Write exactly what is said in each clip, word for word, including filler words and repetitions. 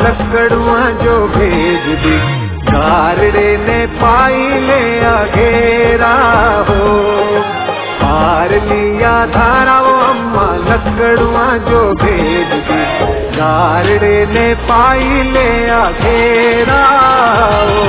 लकड़ुआ जो भेज दी, गारड़े ने पाई ले घेरा हो। पार लिया धारा वो अम्मा लकड़ुआ जो भेज दी, गारड़े ने पाई ले घेरा हो।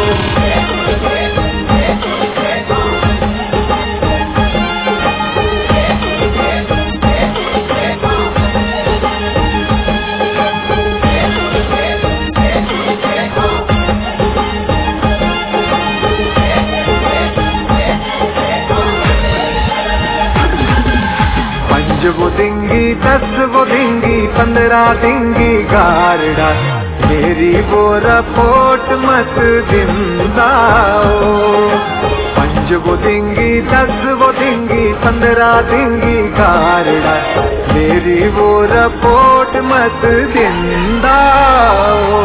पंज वो दिंगी, दस वो दिंगी, पंद्रह दिंगी गारड़ा, मेरी वो रपोट मत दिंदाओ। पंज वो दिंगी, दस वो दिंगी, पंद्रह दिंगी गारड़ा, मेरी वो रपोट मत दिंदाओ।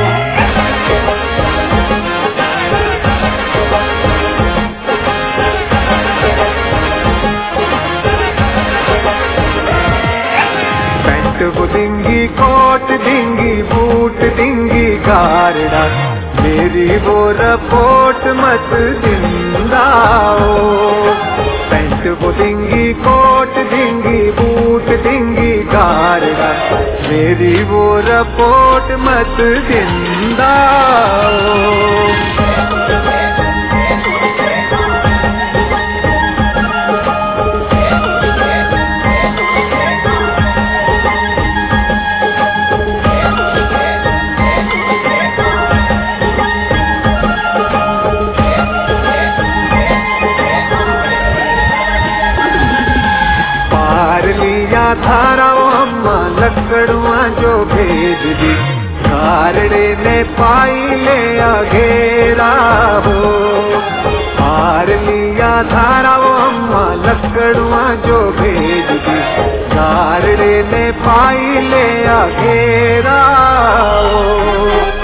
वो दिंगी, कोट दिंगी, बूट दिंगी गारड़ा, मेरी वो रपोट मत दिंदाओ। पैंट वो दिंगी, कोट दिंगी, बूट दिंगी गारड़ा, मेरी वो रपोट मत दिंदाओ। धारा वो अम्मा लकड़ुआ जो भेज दी, गारड़े ने पाई ले घेरा हो। पार लिया धारा वो अम्मा लकड़ुआ जो भेज दी, गारड़े ने पाई ले घेरा हो।